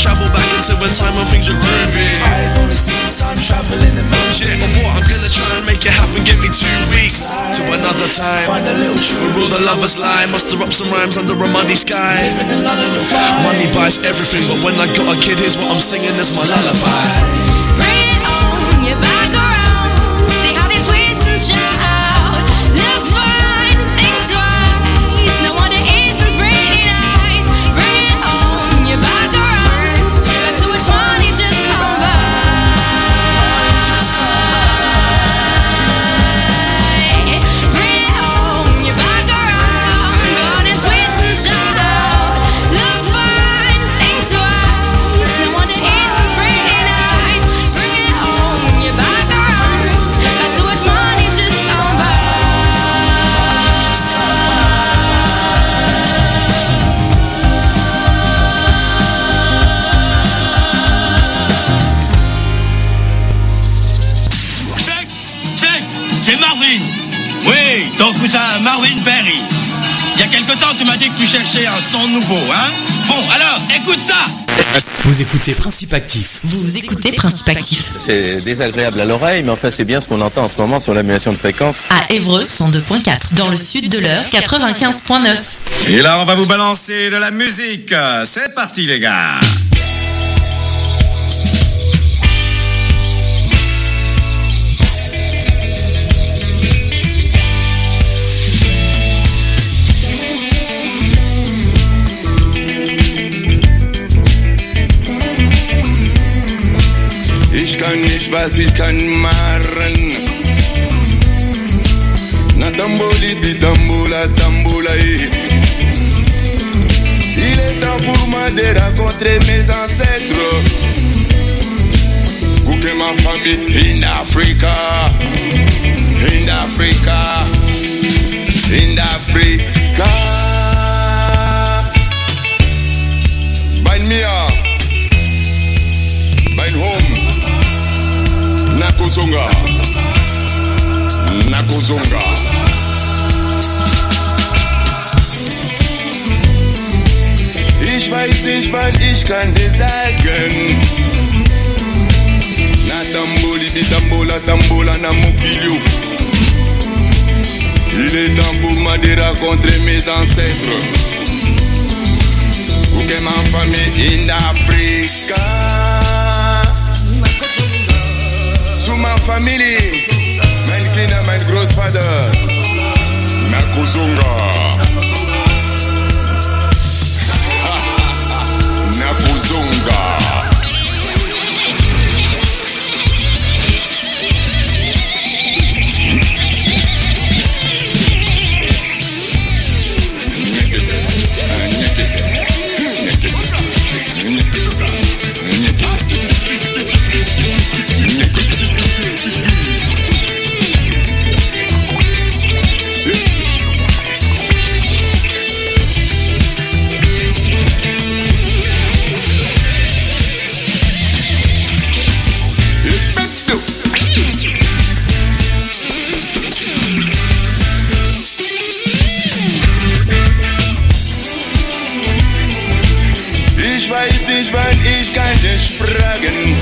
travel back into a time when things were groovy. I've only seen time travel in the movies. Yeah, but what, I'm gonna try and make it happen. Give me 2 weeks to another time. Find a little truth where all the lovers lie. Muster up some rhymes under a muddy sky. Living in London to fly. Money buys everything, but when I got a kid, here's what I'm singing is my lullaby. Bring it on, you're back around. See how they twist and shout. Look fine, think twice. No wonder Easton's pretty nice. Bring it on, you're back around. Back to it, money just come by. Bring it on, you're back around. Go on and twist and shout. Look fine, think twice. No wonder Easton's pretty nice. Bring it on, you're back around. Back to it, money just come by. Check, c'est Marvin. Oui, ton cousin Marvin Berry. Il y a quelque temps, tu m'as dit que tu cherchais un son nouveau, hein? Bon, alors, écoute ça. Vous écoutez Principe Actif. Vous écoutez Principe Actif. C'est désagréable à l'oreille, mais enfin c'est bien ce qu'on entend en ce moment sur l'annulation de fréquence. À Évreux, 102.4. Dans le sud de l'heure, 95.9. Et là, on va vous balancer de la musique. C'est parti, les gars. Ich kann nicht, was ich kann machen. Na tamboli, bitambola, tambola, Il est temps pour moi de rencontrer mes ancêtres. Où que ma famille in Africa, in Africa, in Africa. Bind me up, bind home. Nakuzonga, Nakuzonga. Ich weiß nicht, wann ich kann dir sagen. Na tamboli, di tambola, tambola, na mokilio. Il est temps pour moi de rencontrer mes ancêtres. Où que ma famille in Africa. Zu ma family, mein Kinder, mein Großvater, Nakuzonga. Nakuzonga. Ich kann dich fragen.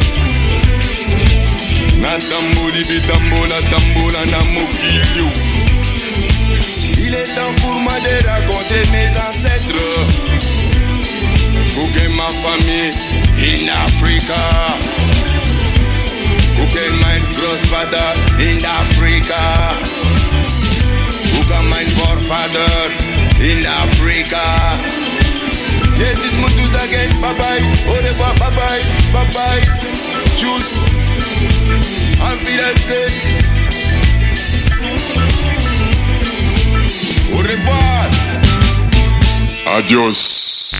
Na tamboli, bitambola, tambola, na mokilio. Il est temps pour moi de raconter mes ancêtres. Pour que ma famille in Africa. Pour que mein Großvater in Africa. Pour que mein Vorvater in Africa. Yes, this Mutuz again, bye bye, au revoir, bye bye, bye bye, tschüss, auf Wiedersehen, au revoir, adios.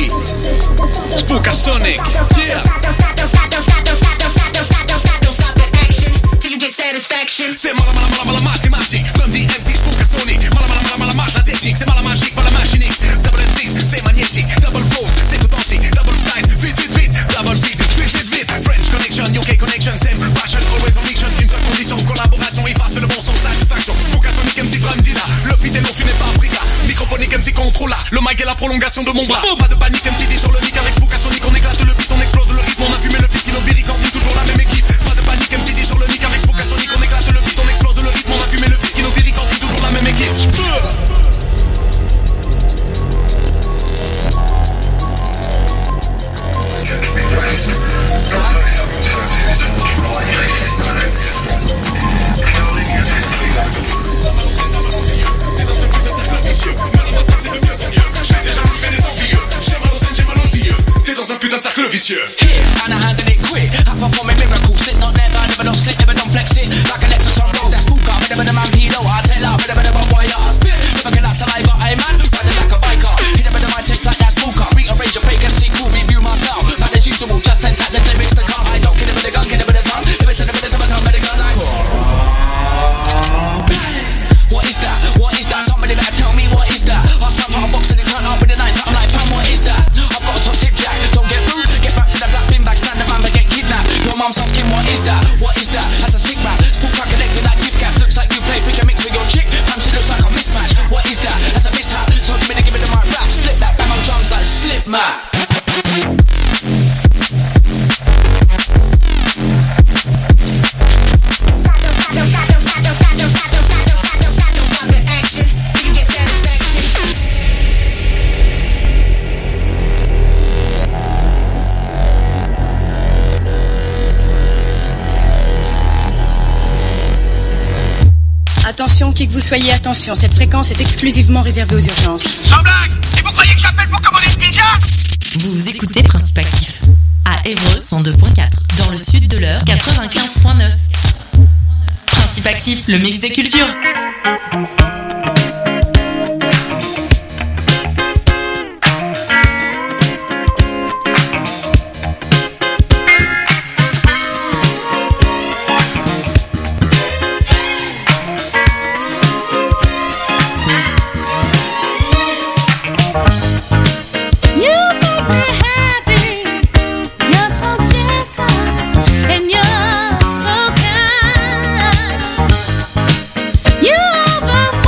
G, Spookasonic, yeah. C'est mala mathématique, comme dit MC Spookasonic. Mala la technique, c'est mala magique, mala machinique. Double M6, c'est magnétique, double flows, c'est authentique. Double style, vite, double C, vite. French connection, UK connection, same passion, always on mission. Une seule condition, collaboration, efface le bon son, satisfaction. Spookasonic MC drum dealer, le beat est lourd, tu n'es pas Africa. Microphonique MC contrôle, le mic est la prolongation de mon bras. Pas de panique MC dit sur le mic avec Spookasonic, on éclate le beat, on explose le rythme, on a fumé le fil, Kinobiri, Cordy, toujours la même équipe. Pas de panique MC dit sur le mic avec Spookasonic, on éclate le beat, on explose le rythme, on a fumé le fil, Kinobiri, Cordy, toujours la même équipe. Here, and I handle it quick. I perform a miracle. Sit not never, never don't slip, never don't flex it. Like a Lexus on road, that's Spooker. Never the man pedo, I tell out, never wire, I spit. Never get that saliva, hey man, riding like a biker. Hit never the mind take like that Spooker. Rearrange your fake MC, cool, review my style. Like as usual, just then tap the lyrics to come. I don't get it with the gun, get it with the tongue. If it's in the minute of a tongue, better go like. What is that? What is that? Somebody better tell me what is that? Ask my part box and it turn up with the night. I'm like, fam, what is that? I've got a top tip jack, don't get rude. Get back to the black bin bag, stand the man, but get kidnapped. Your mum's asking, what is that? What is that? That's a sick rap. Spook connected like gift gap. Looks like you play pick and mix with your chick. Fam, she looks like a mismatch. What is that? That's a mishap. So give me the mic raps. Flip that, bang on drums like slip mat. Attention, qui que vous soyez, attention, cette fréquence est exclusivement réservée aux urgences. Sans blague! Et vous croyez que j'appelle pour commander une pizza? Vous écoutez Principe Actif à Évreux 102.4, dans le sud de l'heure 95.9. Principe Actif, le mix des cultures. And you're so kind. You open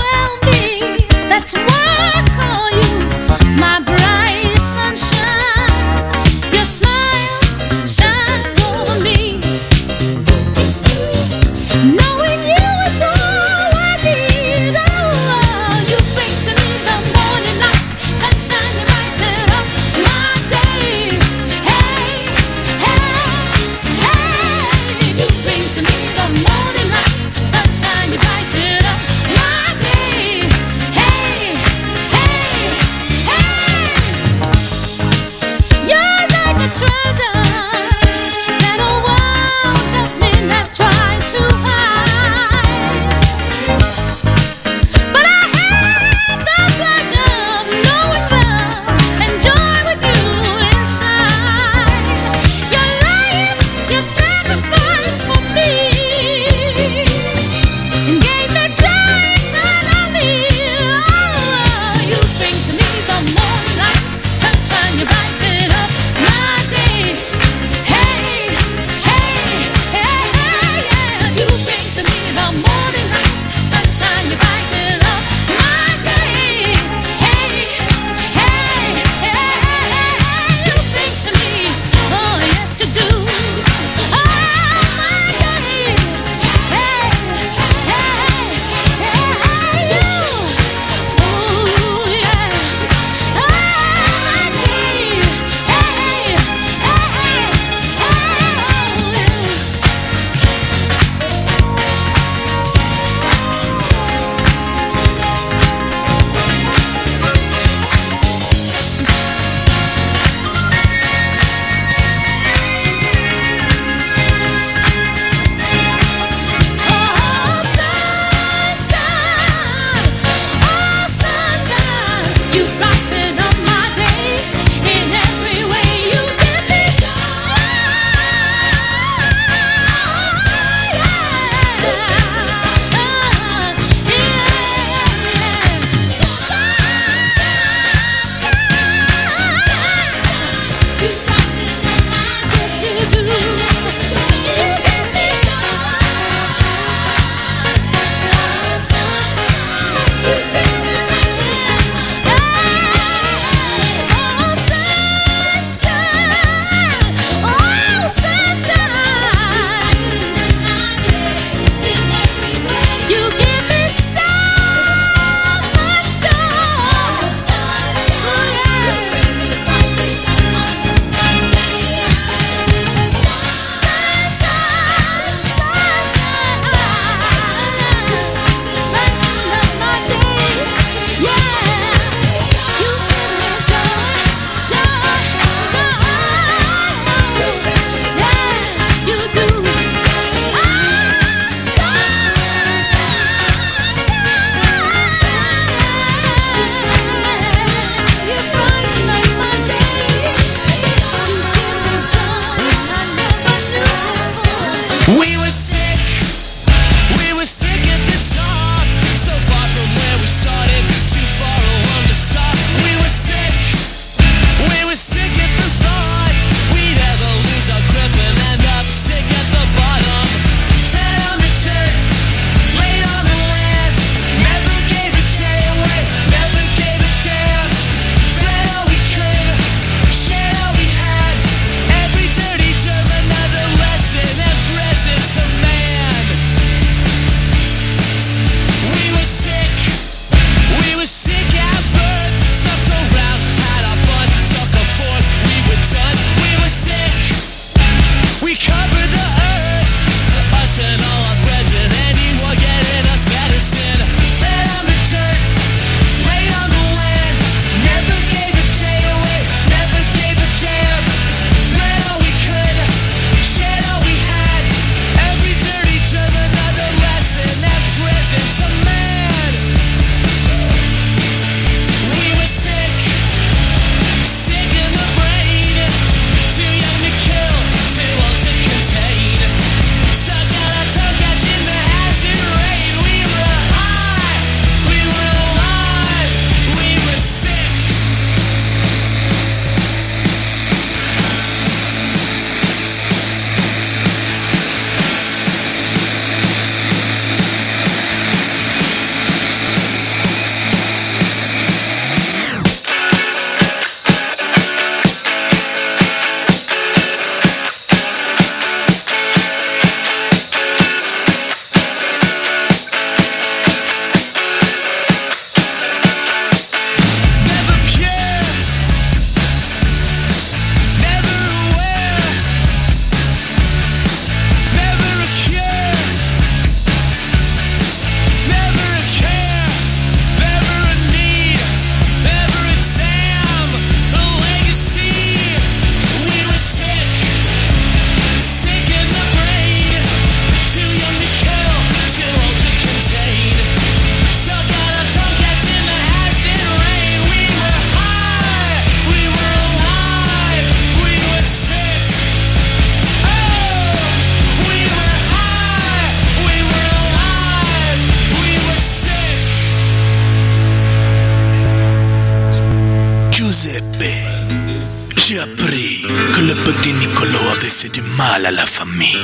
fait du mal à la famille.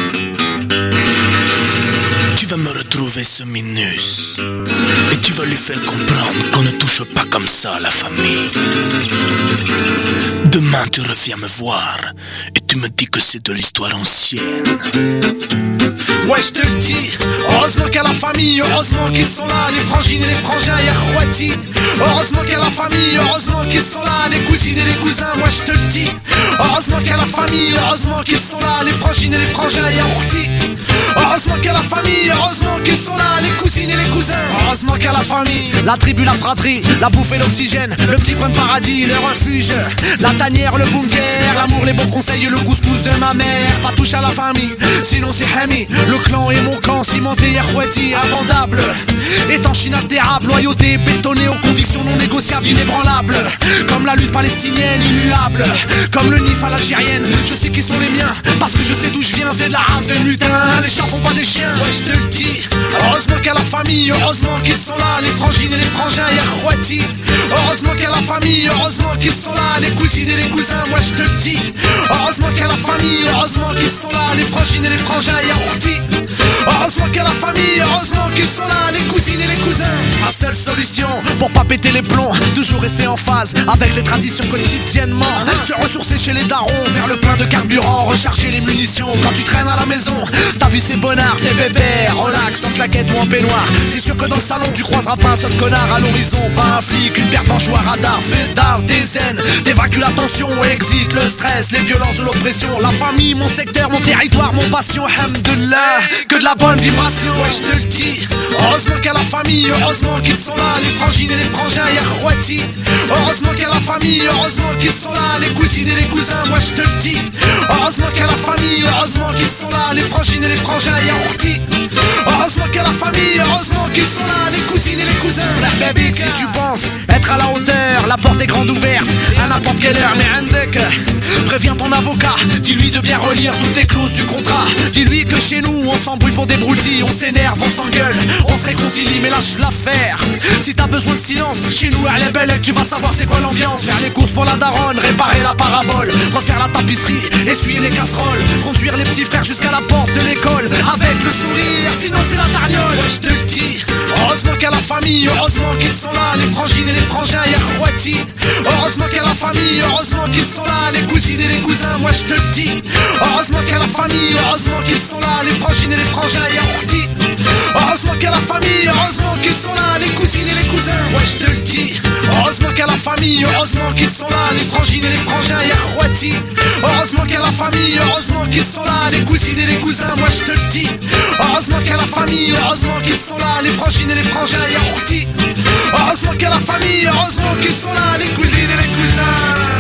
Tu vas me retrouver ce Minus et tu vas lui faire comprendre qu'on ne touche pas comme ça à la famille. Demain tu reviens me voir et tu me dis que c'est de l'histoire ancienne. Ouais, je te le dis, heureusement qu'il y a la famille, heureusement qu'ils sont là, les frangines et les frangins, y'a Khouati. Heureusement qu'il y a la famille, heureusement qu'ils sont là, les cousines et les cousins, moi je te le dis. Heureusement qu'il y a la famille, heureusement qu'ils sont là, les frangines et les frangins, y'a Khouati. Heureusement qu'il y a la famille, heureusement qu'ils sont là, les cousines et les cousins. Heureusement qu'il y a la famille, la tribu, la fratrie, la bouffe et l'oxygène, le petit coin de paradis, le refuge, la tanière, le bunker, l'amour, les bons conseils, le couscous de ma mère. Pas touche à la famille, sinon c'est Hami. Le clan et mon camp, cimenté, Khouati, invendable, étanche, inaltérable, loyauté, bétonnée aux convictions non négociables, inébranlables. Comme la lutte palestinienne, immuable, comme le Nif à l'algérienne. Je sais qui sont les miens, parce que je sais d'où je viens, c'est de la race de lutins. Les chats font pas des chiens, ouais je te le dis. Heureusement qu'il y a la famille, heureusement qu'ils sont là, les frangines et les frangins, y'a Khouati. Heureusement qu'il y a la famille, heureusement qu'ils sont là, les cousines et les cousins, moi je te le dis. Heureusement qu'il y a la famille, heureusement qu'ils sont là, les frangines et les frangins, y'a Khouati. Heureusement qu'il y a la famille, heureusement qu'ils sont là, les cousines et les cousins. Ma seule solution pour pas péter les plombs, toujours rester en phase avec les traditions quotidiennement. Se ressourcer chez les darons, faire le plein de carburant, recharger les munitions. Quand tu traînes à la maison, ta vie c'est bonnard, t'es bébé, relax, en claquette ou en peignoir. C'est sûr que dans le salon tu croiseras pas un seul connard à l'horizon. Pas un flic, une paire de manchots à radar, fait d'art, des zen, t'évacues la tension, exit le stress, les violences de l'oppression. La famille, mon secteur, mon territoire, mon passion, hamdullah, que de la bonne vibration, ouais je te le dis. Heureusement qu'il y a la famille, heureusement qu'ils sont là, les frangines et les frangins, y'a Khouati. Heureusement qu'il y a la famille, heureusement qu'ils sont là, les cousines et les cousins, moi je te le dis. Heureusement qu'il y a la famille, heureusement qu'ils sont là, les frangines et les frangins, y'a Khouati. Heureusement qu'il y a la famille, heureusement qu'ils sont là, les cousines et les cousins. Baby, si tu penses être à la hauteur, la porte est grande ouverte à n'importe quelle heure, mais Andek, préviens ton avocat, dis-lui de bien relire toutes les clauses du contrat. Dis-lui que chez nous on s'embrouille pour des broutilles, on s'énerve, on s'engueule, on se réconcilie, mais lâche l'affaire. Si t'as besoin de silence, chez nous elle est belle, tu vas savoir c'est quoi l'ambiance. Faire les courses pour la daronne, réparer la parabole, refaire la tapisserie, essuyer les casseroles, conduire les petits frères jusqu'à la porte de l'école avec le sourire, sinon c'est la tarniole. Ouais, je te le dis, heureusement qu'il y a la famille, heureusement qu'ils sont là, les frangines et les frangins, y'a Khouati. Heureusement qu'il y a la famille, heureusement qu'ils sont là, les cousines et les cousins, moi je te le dis. Heureusement qu'il y a la famille, heureusement qu'ils sont là, les frangines et les frangins, y'a Khouati. Heureusement qu'il y a la famille, heureusement qu'ils sont là, les cousines et les cousins, ouais je te le dis. Heureusement qu'il y a la famille, heureusement qu'ils sont là, les frangines et les frangins, y'a Khouati. Heureusement qu'il y a la famille, heureusement qu'ils sont là, les cousines et les cousins, moi je te le dis. Heureusement qu'il y a la famille, heureusement qu'ils sont là, les frangines et les frangins, y'a Khouati. Heureusement qu'il y a la famille, heureusement qu'ils sont là, les cousines et les cousins.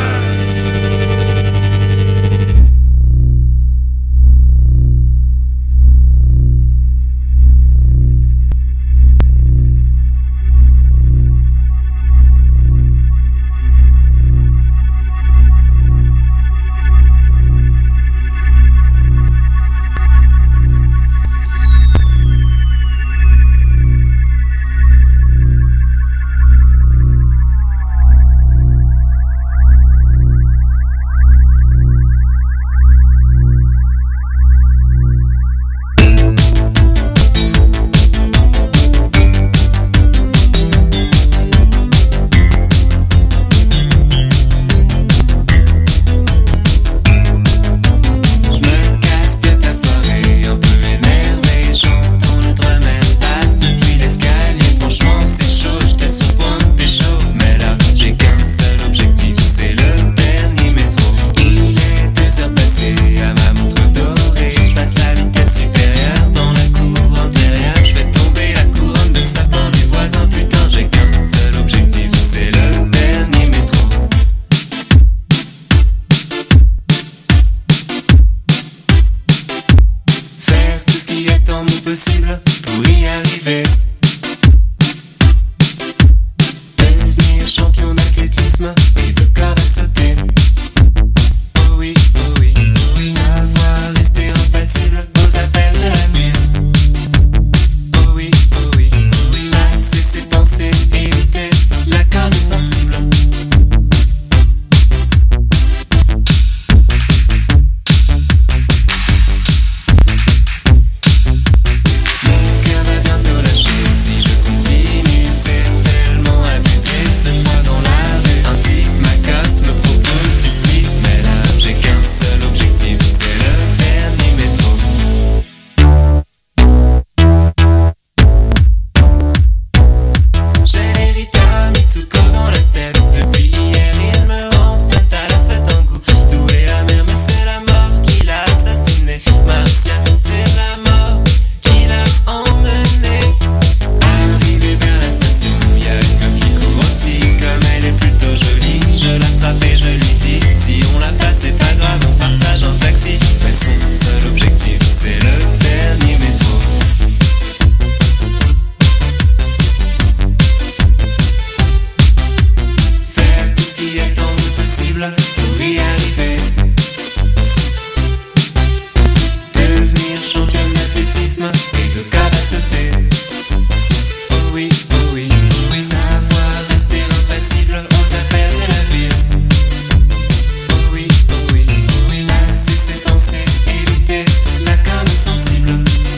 magnétisme et de capacité. Oh oui, oh oui, oui. Savoir rester impassible aux appels de la vie. Oh oui, oh oui, oui. Lasser ses pensées, éviter la canne sensible.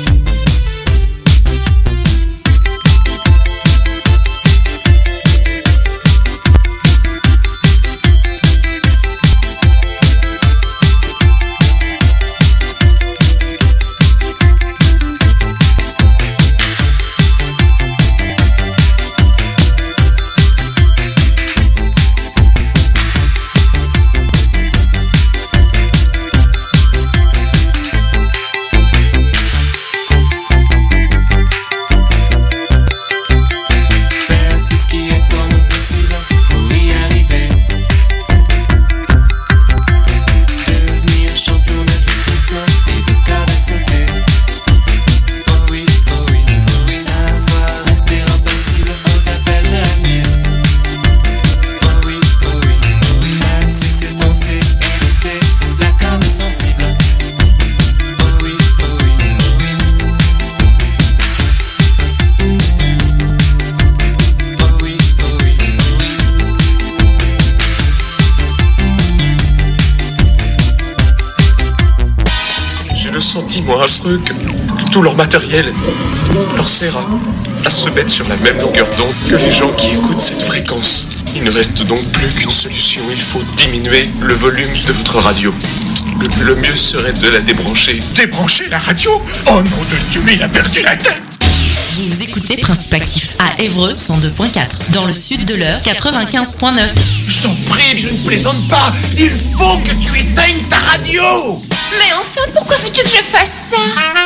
Moi, affreux que tout leur matériel leur sert à se mettre sur la même longueur d'onde que les gens qui écoutent cette fréquence. Il ne reste donc plus qu'une solution, il faut diminuer le volume de votre radio. Le mieux serait de la débrancher. Débrancher la radio? Oh nom de Dieu, mais il a perdu la tête! Vous écoutez Principe Actif à Évreux 102.4, dans le sud de l'Eure 95.9. Je t'en prie, je ne plaisante pas. Il faut que tu éteignes ta radio. Mais enfin, pourquoi veux-tu que je fasse ça?